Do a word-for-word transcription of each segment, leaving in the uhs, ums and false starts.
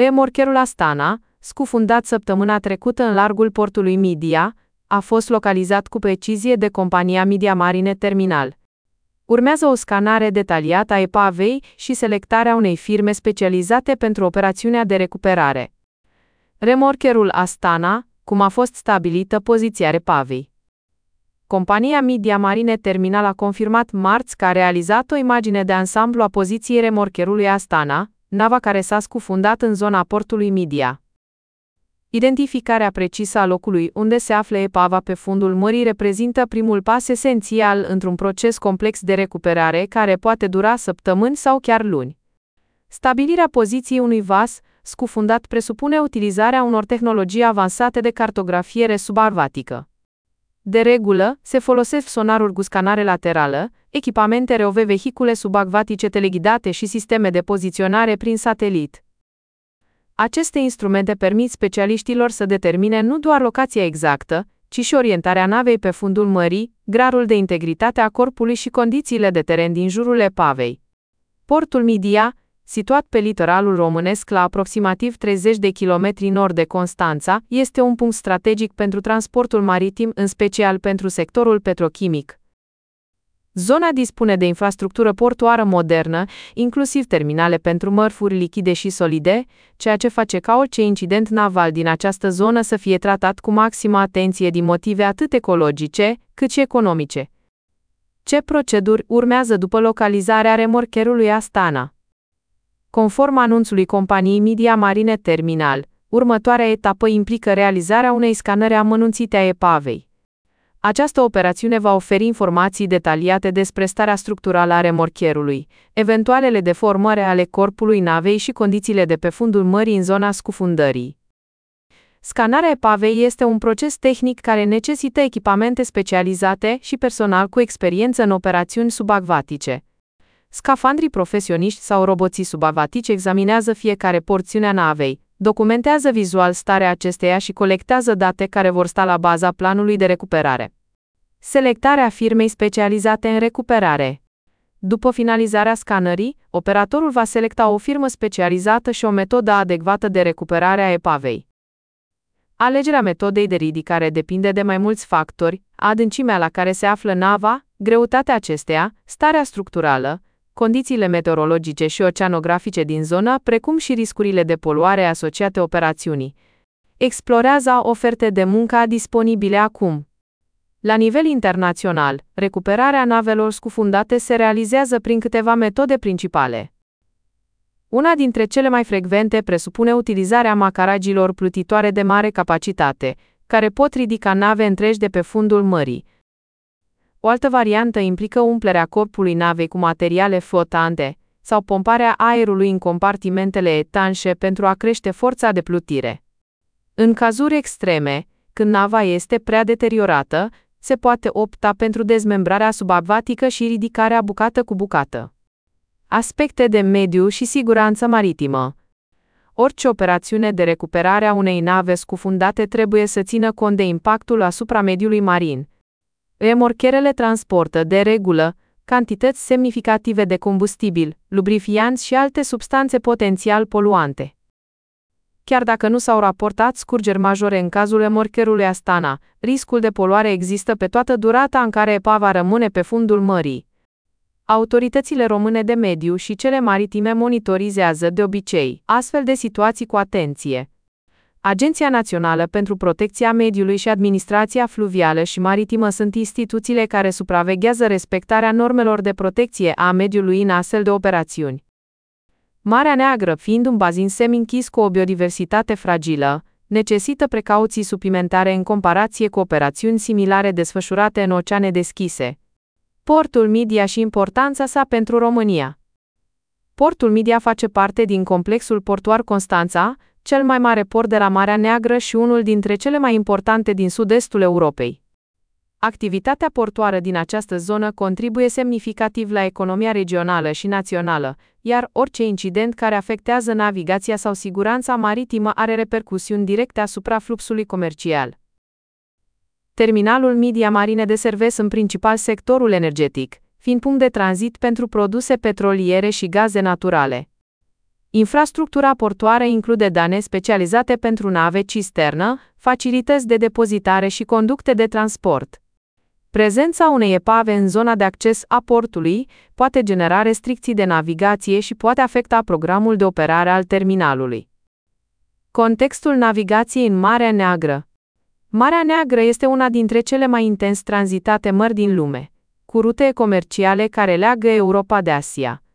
Remorcherul Astana, scufundat săptămâna trecută în largul portului Midia, a fost localizat cu precizie de compania Midia Marine Terminal. Urmează o scanare detaliată a epavei și selectarea unei firme specializate pentru operațiunea de recuperare. Remorcherul Astana, cum a fost stabilită poziția epavei. Compania Midia Marine Terminal a confirmat marți că a realizat o imagine de ansamblu a poziției remorcherului Astana, nava care s-a scufundat în zona portului Midia. Identificarea precisă a locului unde se află epava pe fundul mării reprezintă primul pas esențial într-un proces complex de recuperare care poate dura săptămâni sau chiar luni. Stabilirea poziției unui vas scufundat presupune utilizarea unor tehnologii avansate de cartografiere subarvatică. De regulă, se folosesc sonaruri cu scanare laterală, echipamente R O V, vehicule subacvatice teleghidate și sisteme de poziționare prin satelit. Aceste instrumente permit specialiștilor să determine nu doar locația exactă, ci și orientarea navei pe fundul mării, gradul de integritate a corpului și condițiile de teren din jurul epavei. Portul Midia, situat pe litoralul românesc la aproximativ treizeci de kilometri nord de Constanța, este un punct strategic pentru transportul maritim, în special pentru sectorul petrochimic. Zona dispune de infrastructură portuară modernă, inclusiv terminale pentru mărfuri lichide și solide, ceea ce face ca orice incident naval din această zonă să fie tratat cu maximă atenție din motive atât ecologice, cât și economice. Ce proceduri urmează după localizarea remorcherului Astana? Conform anunțului companiei Midia Marine Terminal, următoarea etapă implică realizarea unei scanări amănunțite a epavei. Această operațiune va oferi informații detaliate despre starea structurală a remorcherului, eventualele deformări ale corpului navei și condițiile de pe fundul mării în zona scufundării. Scanarea epavei este un proces tehnic care necesită echipamente specializate și personal cu experiență în operațiuni subacvatice. Scafandrii profesioniști sau roboții subacvatici examinează fiecare porțiune a navei, documentează vizual starea acesteia și colectează date care vor sta la baza planului de recuperare. Selectarea firmei specializate în recuperare. După finalizarea scanării, operatorul va selecta o firmă specializată și o metodă adecvată de recuperare a epavei. Alegerea metodei de ridicare depinde de mai mulți factori: adâncimea la care se află nava, greutatea acesteia, starea structurală, condițiile meteorologice și oceanografice din zonă, precum și riscurile de poluare asociate operațiunii. Explorează oferte de muncă disponibile acum. La nivel internațional, recuperarea navelor scufundate se realizează prin câteva metode principale. Una dintre cele mai frecvente presupune utilizarea macaragilor plutitoare de mare capacitate, care pot ridica nave întregi de pe fundul mării. O altă variantă implică umplerea corpului navei cu materiale flotante sau pomparea aerului în compartimentele etanșe pentru a crește forța de plutire. În cazuri extreme, când nava este prea deteriorată, se poate opta pentru dezmembrarea subacvatică și ridicarea bucată cu bucată. Aspecte de mediu și siguranță maritimă. Orice operațiune de recuperare a unei nave scufundate trebuie să țină cont de impactul asupra mediului marin. Remorcherele transportă, de regulă, cantități semnificative de combustibil, lubrifianți și alte substanțe potențial poluante. Chiar dacă nu s-au raportat scurgeri majore în cazul remorcherului Astana, riscul de poluare există pe toată durata în care epava rămâne pe fundul mării. Autoritățile române de mediu și cele maritime monitorizează de obicei astfel de situații cu atenție. Agenția Națională pentru Protecția Mediului și Administrația Fluvială și Maritimă sunt instituțiile care supraveghează respectarea normelor de protecție a mediului în astfel de operațiuni. Marea Neagră, fiind un bazin semi-închis cu o biodiversitate fragilă, necesită precauții suplimentare în comparație cu operațiuni similare desfășurate în oceane deschise. Portul Midia și importanța sa pentru România. Portul Midia face parte din complexul portuar Constanța, cel mai mare port de la Marea Neagră și unul dintre cele mai importante din sud-estul Europei. Activitatea portoară din această zonă contribuie semnificativ la economia regională și națională, iar orice incident care afectează navigația sau siguranța maritimă are repercusiuni directe asupra fluxului comercial. Terminalul Midia Marine deservesc în principal sectorul energetic, fiind punct de tranzit pentru produse petroliere și gaze naturale. Infrastructura portoară include dane specializate pentru nave cisternă, facilități de depozitare și conducte de transport. Prezența unei epave în zona de acces a portului poate genera restricții de navigație și poate afecta programul de operare al terminalului. Contextul navigației în Marea Neagră. Marea Neagră este una dintre cele mai intens tranzitate mări din lume, cu rute comerciale care leagă Europa de Asia.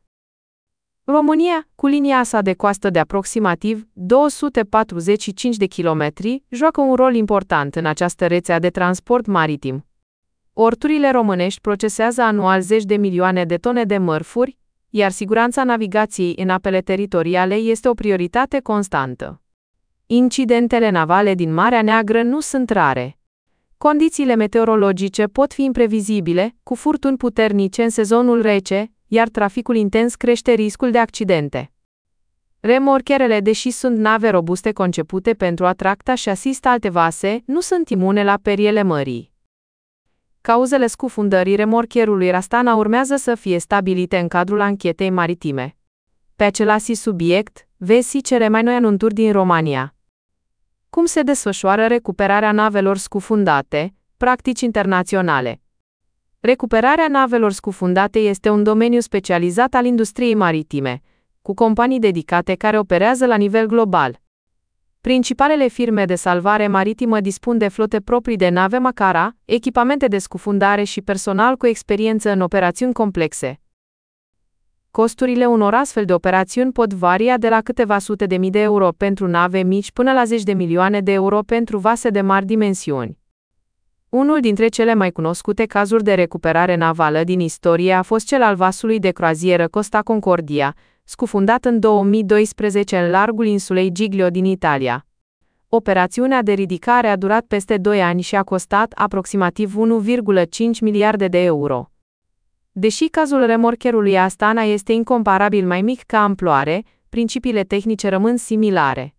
România, cu linia sa de coastă de aproximativ două sute patruzeci și cinci de kilometri, joacă un rol important în această rețea de transport maritim. Porturile românești procesează anual zeci de milioane de tone de mărfuri, iar siguranța navigației în apele teritoriale este o prioritate constantă. Incidentele navale din Marea Neagră nu sunt rare. Condițiile meteorologice pot fi imprevizibile, cu furtuni puternice în sezonul rece, iar traficul intens crește riscul de accidente. Remorcherele, deși sunt nave robuste concepute pentru a tracta și asista alte vase, nu sunt imune la periele mării. Cauzele scufundării remorcherului Rastana urmează să fie stabilite în cadrul anchetei maritime. Pe același subiect, vezi cele mai noi anunțuri din România. Cum se desfășoară recuperarea navelor scufundate, practici internaționale. Recuperarea navelor scufundate este un domeniu specializat al industriei maritime, cu companii dedicate care operează la nivel global. Principalele firme de salvare maritimă dispun de flote proprii de nave Macara, echipamente de scufundare și personal cu experiență în operațiuni complexe. Costurile unor astfel de operațiuni pot varia de la câteva sute de mii de euro pentru nave mici până la zeci de milioane de euro pentru vase de mari dimensiuni. Unul dintre cele mai cunoscute cazuri de recuperare navală din istorie a fost cel al vasului de croazieră Costa Concordia, scufundat în două mii doisprezece în largul insulei Giglio din Italia. Operațiunea de ridicare a durat peste doi ani și a costat aproximativ unu virgulă cinci miliarde de euro. Deși cazul remorcherului Astana este incomparabil mai mic ca amploare, principiile tehnice rămân similare.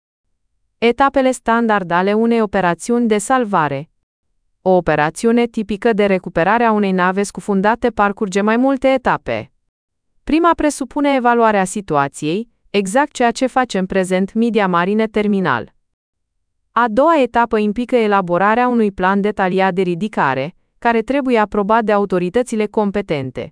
Etapele standard ale unei operațiuni de salvare. O operațiune tipică de recuperare a unei nave scufundate parcurge mai multe etape. Prima presupune evaluarea situației, exact ceea ce face în prezent Media Marine Terminal. A doua etapă implică elaborarea unui plan detaliat de ridicare, care trebuie aprobat de autoritățile competente.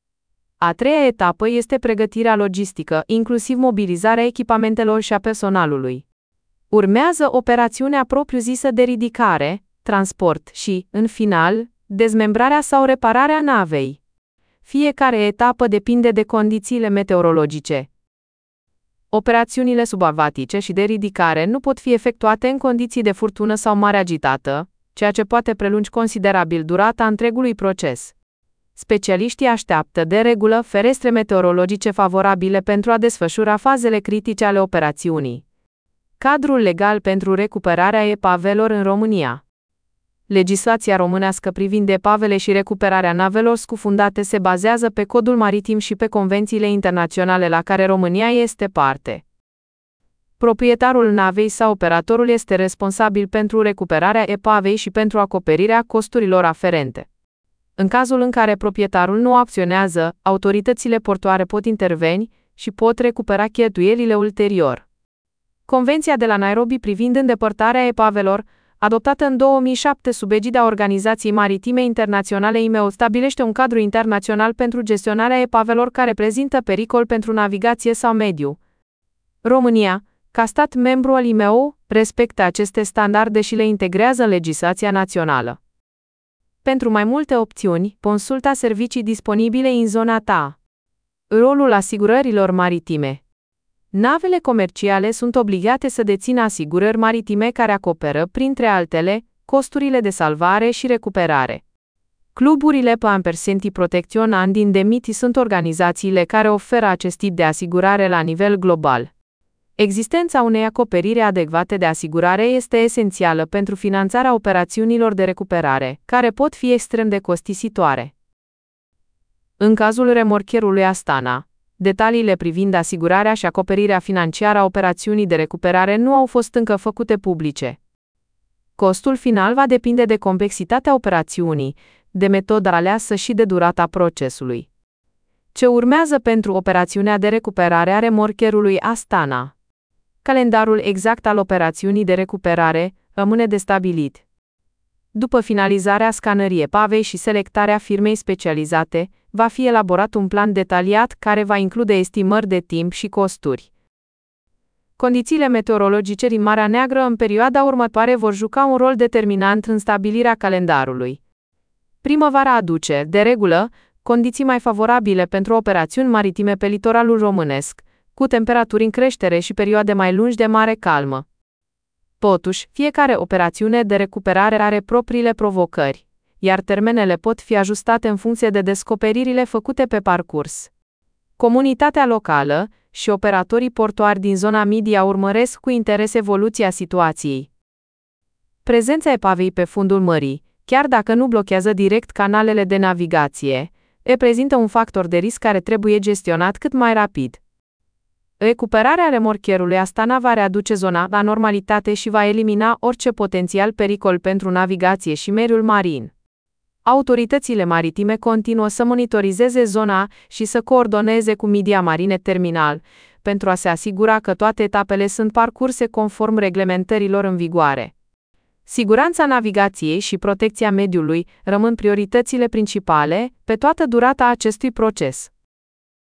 A treia etapă este pregătirea logistică, inclusiv mobilizarea echipamentelor și a personalului. Urmează operațiunea propriu-zisă de ridicare, transport și, în final, dezmembrarea sau repararea navei. Fiecare etapă depinde de condițiile meteorologice. Operațiunile subacvatice și de ridicare nu pot fi efectuate în condiții de furtună sau mare agitată, ceea ce poate prelungi considerabil durata întregului proces. Specialiștii așteaptă de regulă ferestre meteorologice favorabile pentru a desfășura fazele critice ale operațiunii. Cadrul legal pentru recuperarea epavelor în România. Legislația românească privind epavele și recuperarea navelor scufundate se bazează pe Codul Maritim și pe convențiile internaționale la care România este parte. Proprietarul navei sau operatorul este responsabil pentru recuperarea epavei și pentru acoperirea costurilor aferente. În cazul în care proprietarul nu acționează, autoritățile portoare pot interveni și pot recupera cheltuielile ulterior. Convenția de la Nairobi privind îndepărtarea epavelor, adoptată în două mii șapte sub egida Organizației Maritime Internaționale I M O, stabilește un cadru internațional pentru gestionarea epavelor care prezintă pericol pentru navigație sau mediu. România, ca stat membru al I M O, respectă aceste standarde și le integrează în legislația națională. Pentru mai multe opțiuni, consulta servicii disponibile în zona ta. Rolul asigurărilor maritime. Navele comerciale sunt obligate să dețină asigurări maritime care acoperă, printre altele, costurile de salvare și recuperare. Cluburile Pampersenti Protection and Indemnity sunt organizațiile care oferă acest tip de asigurare la nivel global. Existența unei acoperiri adecvate de asigurare este esențială pentru finanțarea operațiunilor de recuperare, care pot fi extrem de costisitoare. În cazul remorcherului Astana, detaliile privind asigurarea și acoperirea financiară a operațiunii de recuperare nu au fost încă făcute publice. Costul final va depinde de complexitatea operațiunii, de metoda aleasă și de durata procesului. Ce urmează pentru operațiunea de recuperare a remorcherului Astana? Calendarul exact al operațiunii de recuperare rămâne de stabilit. După finalizarea scanării epavei și selectarea firmei specializate, va fi elaborat un plan detaliat care va include estimări de timp și costuri. Condițiile meteorologice din Marea Neagră în perioada următoare vor juca un rol determinant în stabilirea calendarului. Primăvara aduce, de regulă, condiții mai favorabile pentru operațiuni maritime pe litoralul românesc, cu temperaturi în creștere și perioade mai lungi de mare calmă. Totuși, fiecare operațiune de recuperare are propriile provocări, iar termenele pot fi ajustate în funcție de descoperirile făcute pe parcurs. Comunitatea locală și operatorii portuari din zona Midia urmăresc cu interes evoluția situației. Prezența epavei pe fundul mării, chiar dacă nu blochează direct canalele de navigație, reprezintă un factor de risc care trebuie gestionat cât mai rapid. Recuperarea remorcherului Astana va readuce zona la normalitate și va elimina orice potențial pericol pentru navigație și mediul marin. Autoritățile maritime continuă să monitorizeze zona și să coordoneze cu Media Marine Terminal, pentru a se asigura că toate etapele sunt parcurse conform reglementărilor în vigoare. Siguranța navigației și protecția mediului rămân prioritățile principale pe toată durata acestui proces.